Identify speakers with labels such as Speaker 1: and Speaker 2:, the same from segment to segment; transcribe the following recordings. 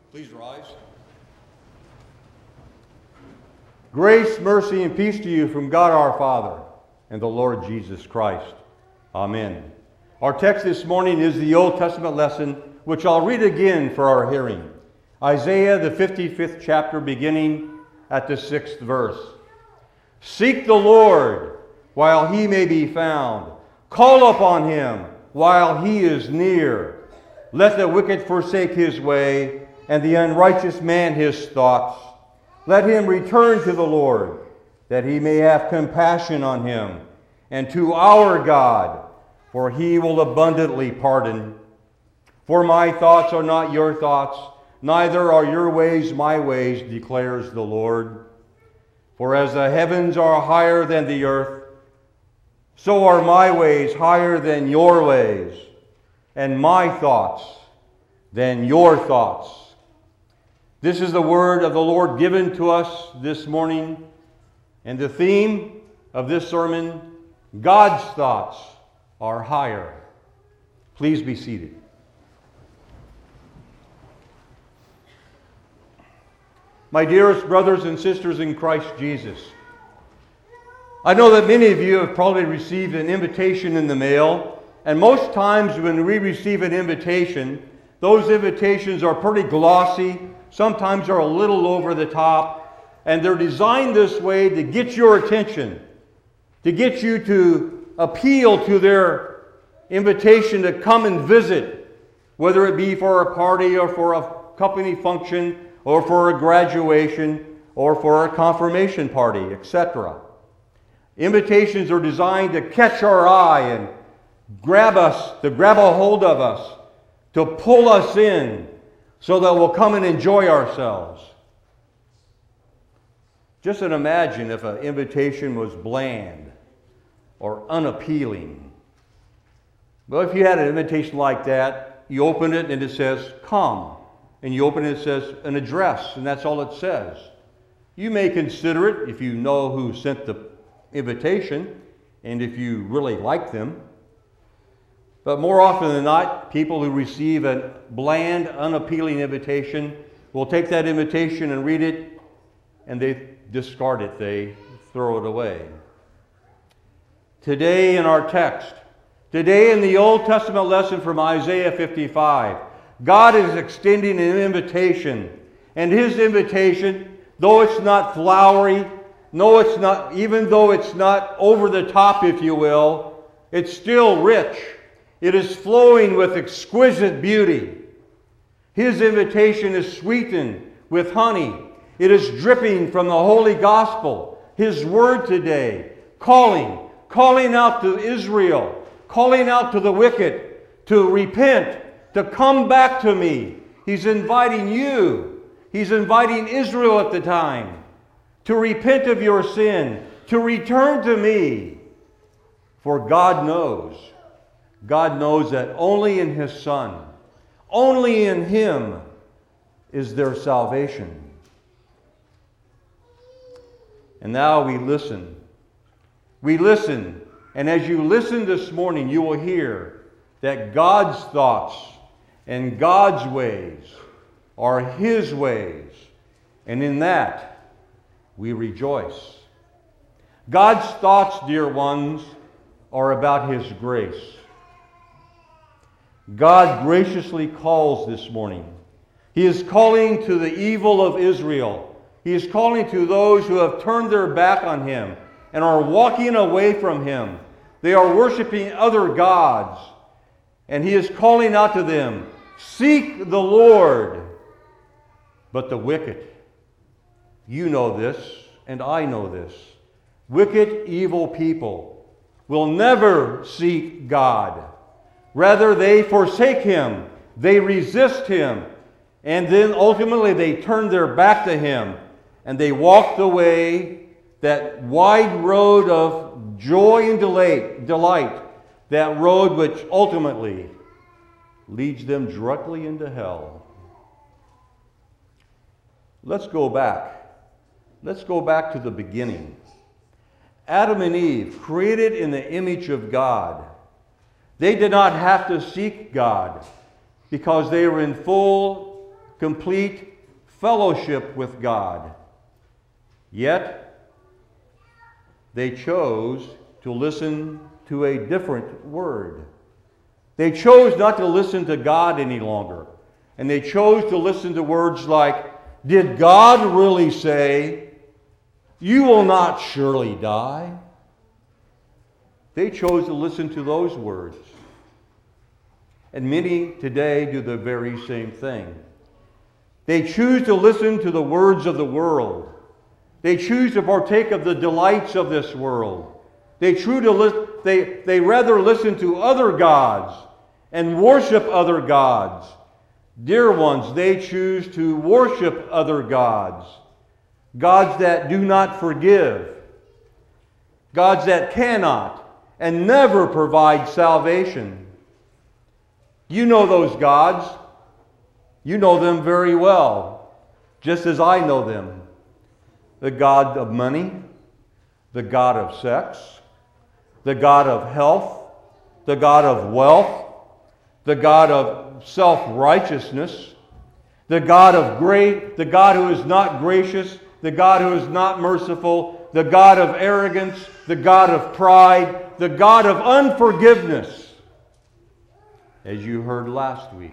Speaker 1: Please rise.
Speaker 2: Grace, mercy, and peace to you from God our Father and the Lord Jesus Christ. Amen. Our text this morning is the Old Testament lesson, which I'll read again for our hearing. Isaiah, the 55th chapter, beginning at the 6th verse. Seek the Lord while he may be found. Call upon him while he is near. Let the wicked forsake his way, and the unrighteous man his thoughts. Let him return to the Lord, that he may have compassion on him, and to our God, for he will abundantly pardon. For my thoughts are not your thoughts, neither are your ways my ways, declares the Lord. For as the heavens are higher than the earth, so are my ways higher than your ways, and my thoughts than your thoughts. This is the word of the Lord given to us this morning, and the theme of this sermon, God's thoughts are higher. Please be seated. My dearest brothers and sisters in Christ Jesus, I know that many of you have probably received an invitation in the mail, and most times when we receive an invitation, those invitations are pretty glossy, sometimes are a little over the top, and they're designed this way to get your attention, to get you to appeal to their invitation to come and visit, whether it be for a party or for a company function or for a graduation or for a confirmation party, etc. Invitations are designed to catch our eye and grab us, to grab a hold of us, to pull us in so that we'll come and enjoy ourselves. Just imagine if an invitation was bland or unappealing. Well, if you had an invitation like that, you open it and it says, come. And you open it, it says an address, and that's all it says. You may consider it if you know who sent the invitation and if you really like them. But more often than not, people who receive a bland, unappealing invitation will take that invitation and read it, and they discard it. They throw it away. Today in our text, today in the Old Testament lesson from Isaiah 55, God is extending an invitation. And his invitation, though it's not flowery, even though it's not over the top, if you will, it's still rich. It is flowing with exquisite beauty. His invitation is sweetened with honey. It is dripping from the Holy Gospel, his word today, calling out to Israel, calling out to the wicked to repent, to come back to me. He's inviting you. He's inviting Israel at the time to repent of your sin, to return to me. For God knows that only in his Son, only in him is there salvation. And now we listen. We listen, and as you listen this morning, you will hear that God's thoughts and God's ways are his ways, and in that we rejoice. God's thoughts, dear ones, are about his grace. God graciously calls this morning. He is calling to the evil of Israel. He is calling to those who have turned their back on him and are walking away from him. They are worshiping other gods. And he is calling out to them, seek the Lord. But the wicked, you know this, and I know this, wicked, evil people will never seek God. Rather, they forsake him, they resist him, and then ultimately they turn their back to him, and they walk the way, that wide road of joy and delight, that road which ultimately leads them directly into hell. Let's go back. Let's go back to the beginning. Adam and Eve, created in the image of God, they did not have to seek God because they were in full complete fellowship with God. Yet, they chose to listen to a different word. They chose not to listen to God any longer. And they chose to listen to words like, did God really say, you will not surely die? They chose to listen to those words. And many today do the very same thing. They choose to listen to the words of the world. They choose to partake of the delights of this world. They rather listen to other gods and worship other gods. Dear ones, they choose to worship other gods. Gods that do not forgive. Gods that cannot and never provide salvation. You know those gods. You know them very well, just as I know them. The god of money, the god of sex, the god of health, the god of wealth, the god of self-righteousness, the God who is not gracious, the God who is not merciful, the God of arrogance, the God of pride, the God of unforgiveness, as you heard last week.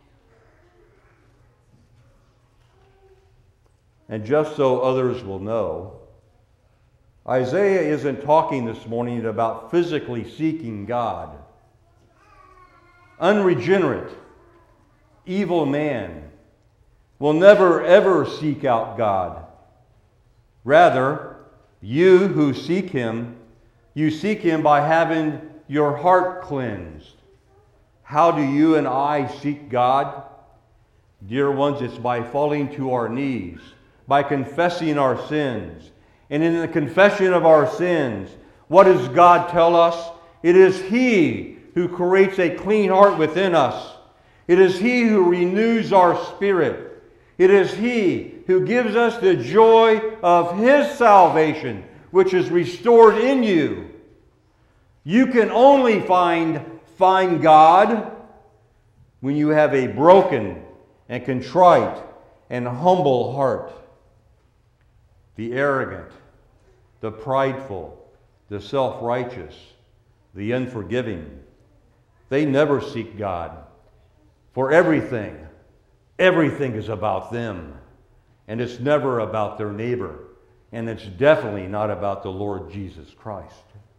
Speaker 2: And just so others will know, Isaiah isn't talking this morning about physically seeking God. Unregenerate, evil man will never ever seek out God. Rather, you who seek Him, you seek Him by having your heart cleansed. How do you and I seek God? Dear ones, it's by falling to our knees, by confessing our sins. And in the confession of our sins, what does God tell us? It is He who creates a clean heart within us. It is He who renews our spirit. It is He who gives us the joy of His salvation, which is restored in you. You can only find God when you have a broken and contrite and humble heart. The arrogant, the prideful, the self-righteous, the unforgiving, they never seek God. For everything is about them. And it's never about their neighbor. And it's definitely not about the Lord Jesus Christ.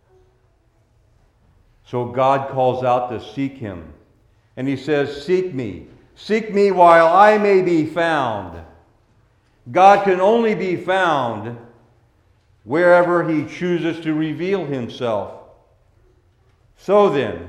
Speaker 2: So God calls out to seek Him. And He says, seek me. Seek me while I may be found. God can only be found wherever He chooses to reveal Himself. So then,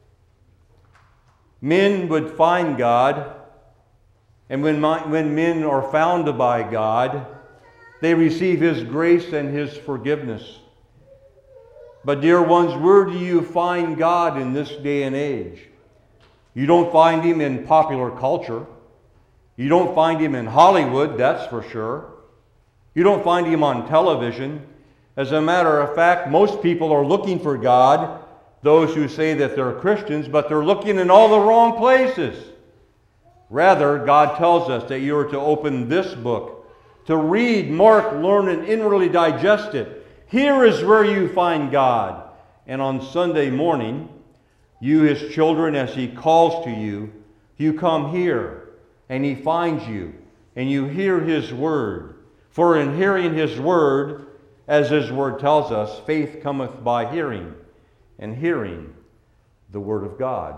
Speaker 2: men would find God, and when men are found by God, they receive His grace and His forgiveness. But dear ones, where do you find God in this day and age? You don't find Him in popular culture. You don't find Him in Hollywood, that's for sure. You don't find Him on television. As a matter of fact, most people are looking for God, those who say that they're Christians, but they're looking in all the wrong places. Rather, God tells us that you are to open this book, to read, mark, learn, and inwardly digest it. Here is where you find God. And on Sunday morning, you, His children, as He calls to you, you come here, and He finds you, and you hear His word. For in hearing His word, as His word tells us, faith cometh by hearing, and hearing the word of God.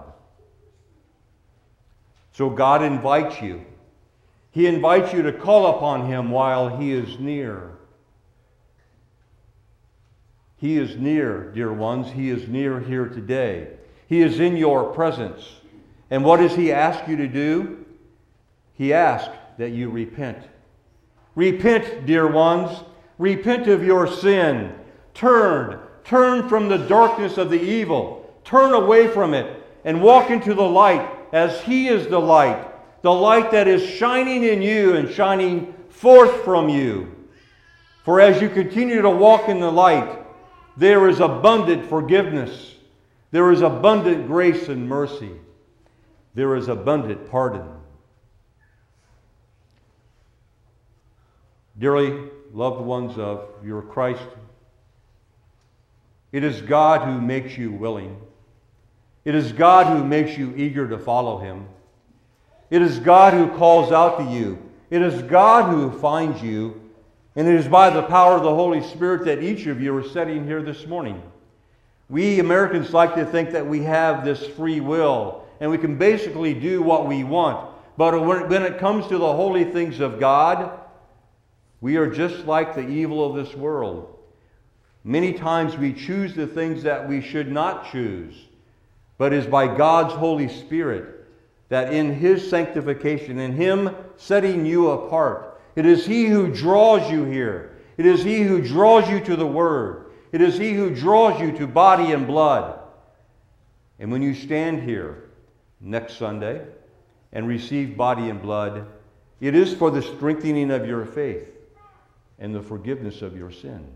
Speaker 2: So God invites you. He invites you to call upon Him while He is near. He is near, dear ones. He is near here today. He is in your presence. And what does He ask you to do? He asks that you repent. Repent, dear ones. Repent of your sin. Turn from the darkness of the evil. Turn away from it and walk into the light as He is the light that is shining in you and shining forth from you. For as you continue to walk in the light, there is abundant forgiveness. There is abundant grace and mercy. There is abundant pardon. Dearly loved ones of your Christ, it is God who makes you willing. It is God who makes you eager to follow Him. It is God who calls out to you. It is God who finds you. And it is by the power of the Holy Spirit that each of you are sitting here this morning. We Americans like to think that we have this free will and we can basically do what we want. But when it comes to the holy things of God, we are just like the evil of this world. Many times we choose the things that we should not choose. But it is by God's Holy Spirit that in His sanctification, in Him setting you apart, it is He who draws you here. It is He who draws you to the Word. It is He who draws you to body and blood. And when you stand here next Sunday and receive body and blood, it is for the strengthening of your faith and the forgiveness of your sin.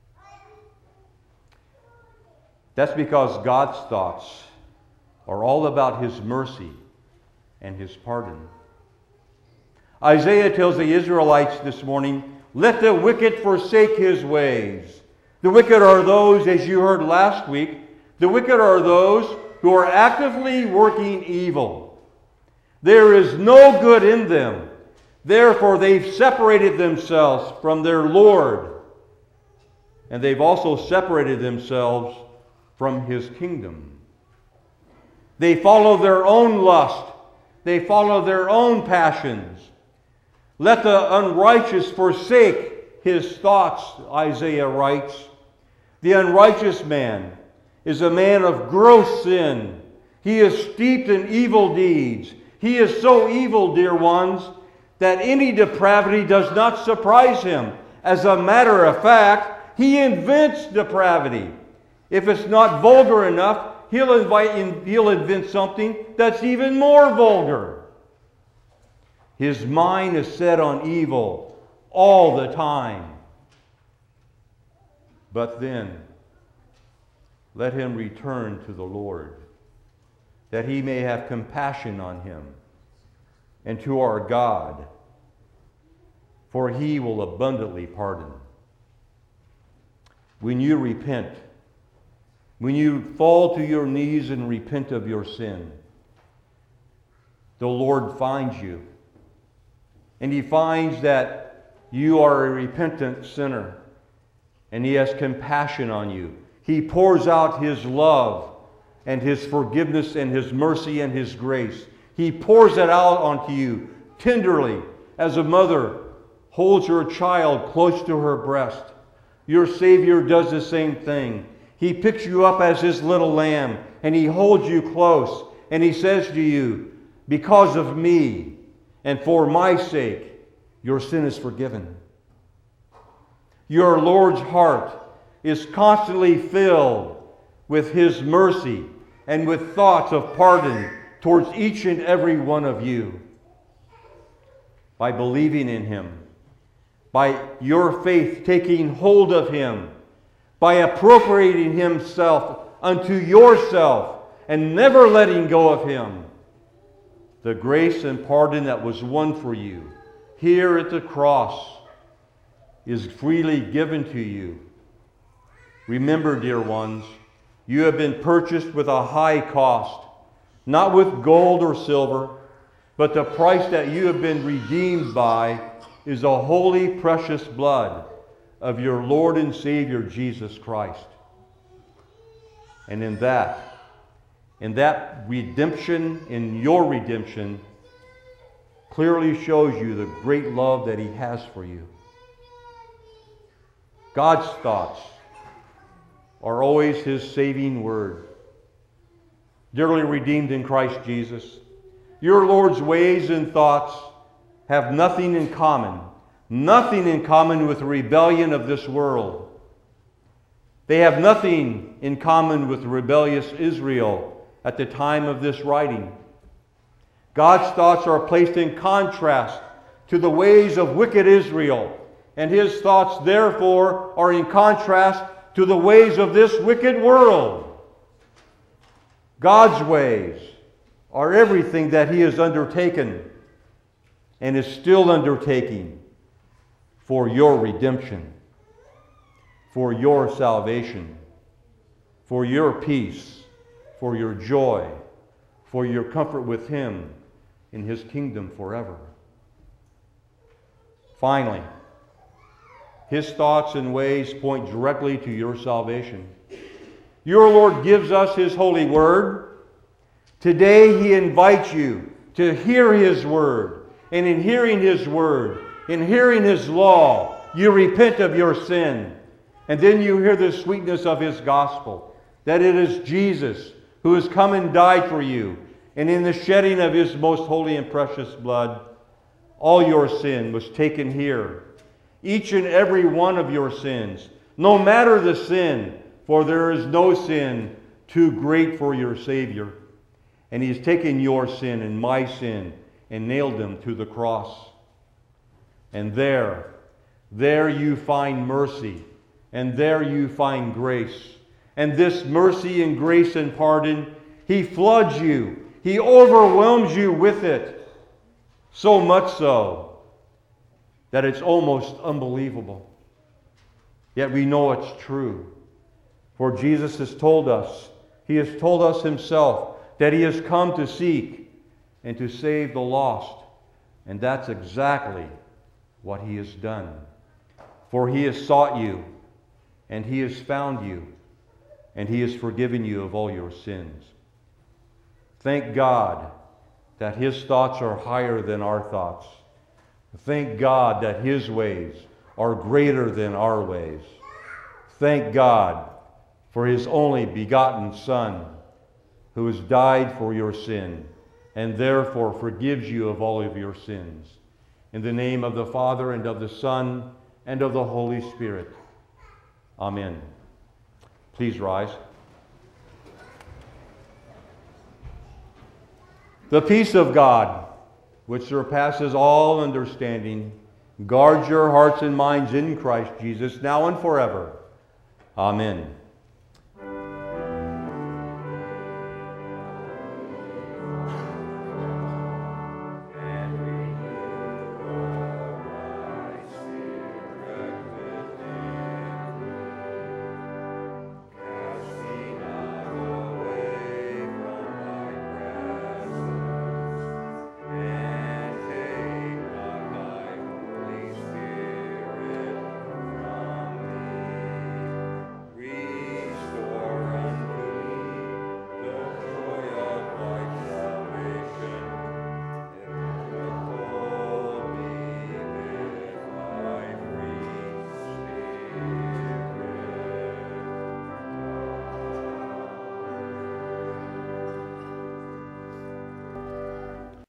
Speaker 2: That's because God's thoughts are all about His mercy and His pardon. Isaiah tells the Israelites this morning, "Let the wicked forsake his ways." The wicked are those, as you heard last week, the wicked are those who are actively working evil. There is no good in them. Therefore, they've separated themselves from their Lord. And they've also separated themselves from His kingdom. They follow their own lust. They follow their own passions. Let the unrighteous forsake his thoughts, Isaiah writes. The unrighteous man is a man of gross sin. He is steeped in evil deeds. He is so evil, dear ones, that any depravity does not surprise him. As a matter of fact, he invents depravity. If it's not vulgar enough, he'll invent something that's even more vulgar. His mind is set on evil all the time. But then, let him return to the Lord, that He may have compassion on him, and to our God, for He will abundantly pardon. When you repent, when you fall to your knees and repent of your sin, the Lord finds you. And He finds that you are a repentant sinner. And He has compassion on you. He pours out His love and His forgiveness and His mercy and His grace. He pours it out onto you tenderly as a mother holds her child close to her breast. Your Savior does the same thing. He picks you up as His little lamb and He holds you close and He says to you, "Because of me and for my sake, your sin is forgiven." Your Lord's heart is constantly filled with His mercy and with thoughts of pardon towards each and every one of you. By believing in Him, by your faith taking hold of Him, by appropriating Himself unto yourself and never letting go of Him, the grace and pardon that was won for you here at the cross is freely given to you. Remember, dear ones, you have been purchased with a high cost, not with gold or silver, but the price that you have been redeemed by is the holy, precious blood of your Lord and Savior, Jesus Christ. And in that redemption, in your redemption, clearly shows you the great love that He has for you. God's thoughts are always His saving word. Dearly redeemed in Christ Jesus, your Lord's ways and thoughts have nothing in common with the rebellion of this world. They have nothing in common with rebellious Israel at the time of this writing. God's thoughts are placed in contrast to the ways of wicked Israel, and His thoughts, therefore, are in contrast to the ways of this wicked world. God's ways are everything that He has undertaken and is still undertaking for your redemption, for your salvation, for your peace, for your joy, for your comfort with Him in His kingdom forever. Finally, His thoughts and ways point directly to your salvation. Your Lord gives us His holy word. Today He invites you to hear His word. And in hearing His word, in hearing His law, you repent of your sin. And then you hear the sweetness of His gospel, that it is Jesus who has come and died for you. And in the shedding of His most holy and precious blood, all your sin was taken here. Each and every one of your sins, no matter the sin, for there is no sin too great for your Savior. And He's taken your sin and my sin and nailed them to the cross. And there you find mercy, and there you find grace. And this mercy and grace and pardon, He floods you. He overwhelms you with it. So much so that it's almost unbelievable. Yet we know it's true. For Jesus has told us, He has told us Himself, that He has come to seek and to save the lost. And that's exactly what He has done. For He has sought you, and He has found you, and He has forgiven you of all your sins. Thank God that His thoughts are higher than our thoughts. Thank God that His ways are greater than our ways. Thank God for His only begotten Son, who has died for your sin, and therefore forgives you of all of your sins. In the name of the Father, and of the Son, and of the Holy Spirit. Amen. Please rise. The peace of God, which surpasses all understanding, guards your hearts and minds in Christ Jesus, now and forever. Amen.